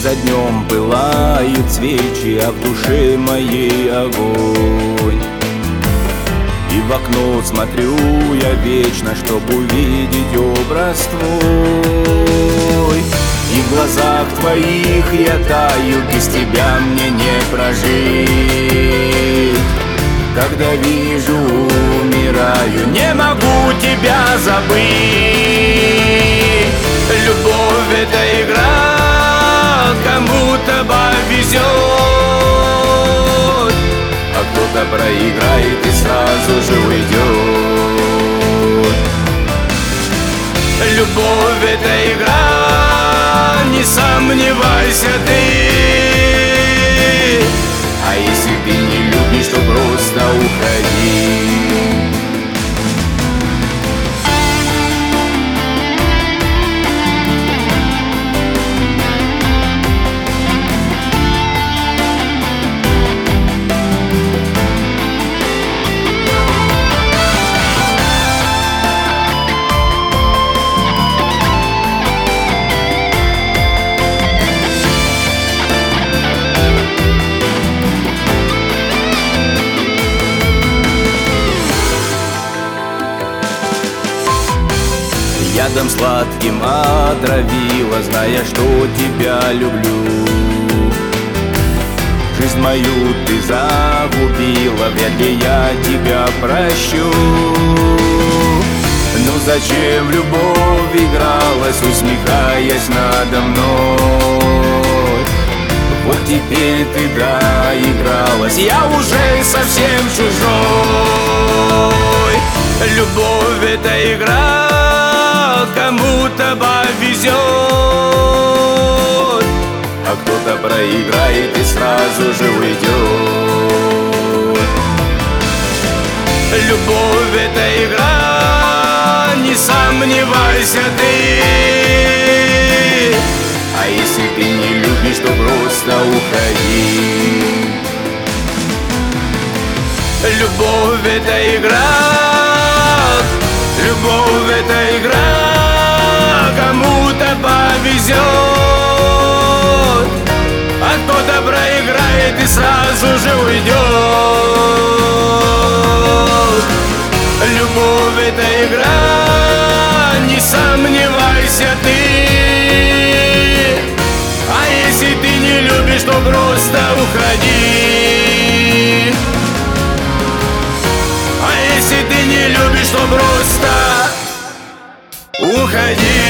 за днем пылают свечи, а в душе моей огонь. И в окно смотрю я вечно, чтоб увидеть образ твой. И в глазах твоих я таю, без тебя мне не прожить. Когда вижу, умираю, не могу тебя забыть. Любовь — это игра, кому-то повезет, а кто-то проиграет и сразу же уйдет. Любовь — это игра, не сомневайся ты. А если ты не любишь, то просто уходи. Ядом сладким отравила, зная, что тебя люблю. Жизнь мою ты загубила, вряд ли я тебя прощу. Ну зачем в любовь игралась, усмехаясь надо мной? Вот теперь ты доигралась, я уже совсем чужой. Любовь — это игра, кому-то повезет, а кто-то проиграет и сразу же уйдет. Любовь — это игра, не сомневайся ты. А если ты не любишь, то просто уходи. Любовь — это игра, любовь — это игра, кому-то повезет, а кто-то проиграет и сразу же уйдет. Любовь — это игра, не сомневайся ты. А если ты не любишь, то просто уходи. А если ты не любишь, то просто уходи.